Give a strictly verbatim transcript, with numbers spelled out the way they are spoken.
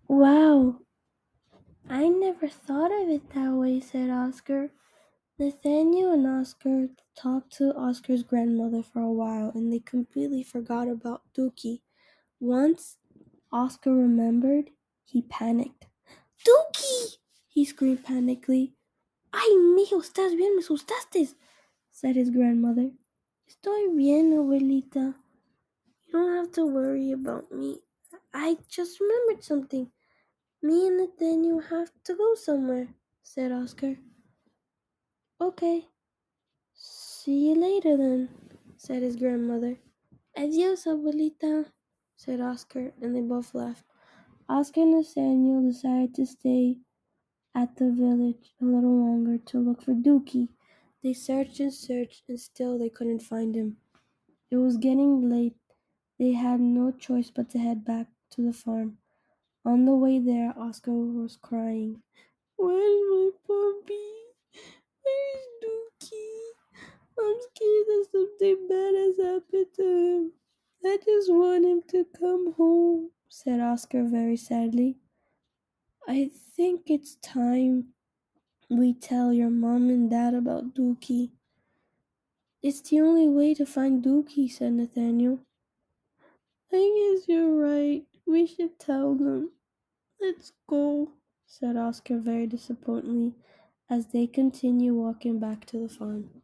Wow, I never thought of it that way, said Oscar. Nathaniel and Oscar talked to Oscar's grandmother for a while and they completely forgot about Dookie. Once Oscar remembered, he panicked. ¡Dookie! He screamed panickingly. ¡Ay, mijo, estás bien, me asustaste! Said his grandmother. Estoy bien, abuelita. You don't have to worry about me. I just remembered something. Me and Nathaniel have to go somewhere, said Oscar. Okay, see you later then, said his grandmother. Adios, abuelita, said Oscar, and they both left. Oscar and Nathaniel decided to stay at the village a little longer to look for Dookie. They searched and searched, and still they couldn't find him. It was getting late. They had no choice but to head back to the farm. On the way there, Oscar was crying. Where's my puppy? Where's Dookie? I'm scared that something bad has happened to him. I just want him to come home, said Oscar very sadly. I think it's time we tell your mom and dad about Dookie. It's the only way to find Dookie, said Nathaniel. I guess you're right. We should tell them. Let's go, said Oscar very disappointedly as they continued walking back to the farm.